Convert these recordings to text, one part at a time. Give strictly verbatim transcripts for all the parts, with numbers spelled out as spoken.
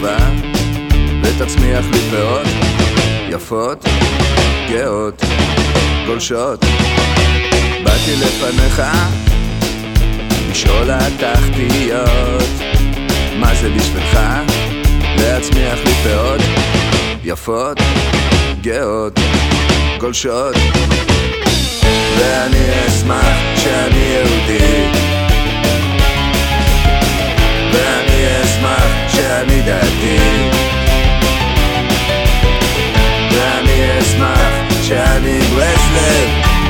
טובה ותצמיח לי פאות יפות, גאות, גולשות. באתי לפניך לשאול התחתיות, מה זה בשבילך להצמיח לי פאות יפות, גאות, גולשות. ואני אשמח שאני יהודי, ואני אשמח שאני דתי, ואני אשמח שאני ברסלב,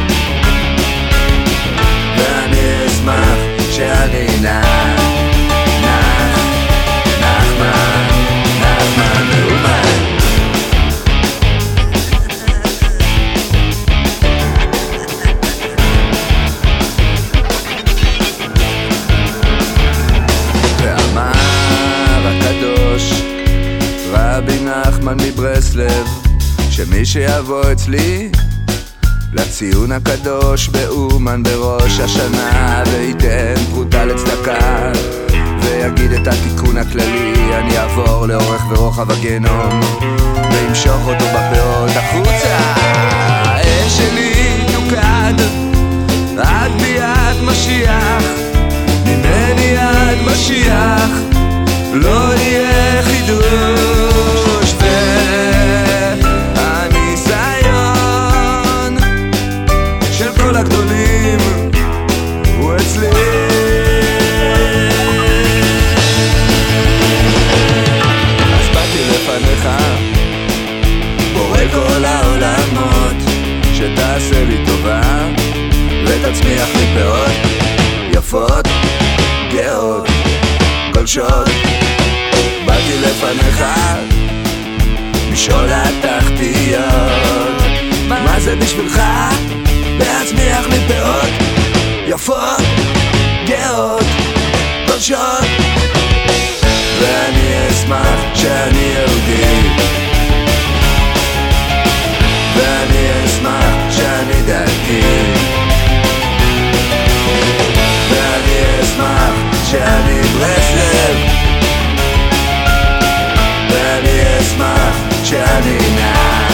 ואני אשמח שאני נח, נח, נחמן, נחמן מאומן. ואמר הקדוש רבי נחמן מברסלב שמי שיבוא אצלי לציון הקדוש באומן בראש השנה וייתן פרוטה לצדקה ויגיד את התיקון הכללי, אני אעבור לאורך ורוחב הגיהנום וימשוך אותו בפאות החוצה. האש שלי תוקד עד ביד משיח, ממני עד משיח לא יהיה חידוש, והניסיון של כל הגדולים הוא אצלי. אז באתי לפניך בורא כל העולמות, שתעשה לי טובה ותצמיח לי פאות יפות, גאות, גולשות. באתי לפניך לשאול התחתיות, מה זה בשבילך להצמיח לי פאות יפות, גאות, גולשות. ואני אשמח שאני יהודי, ואני אשמח שאני דתי, ואני אשמח שאני ברסלב, ואני אשמח שאני נח.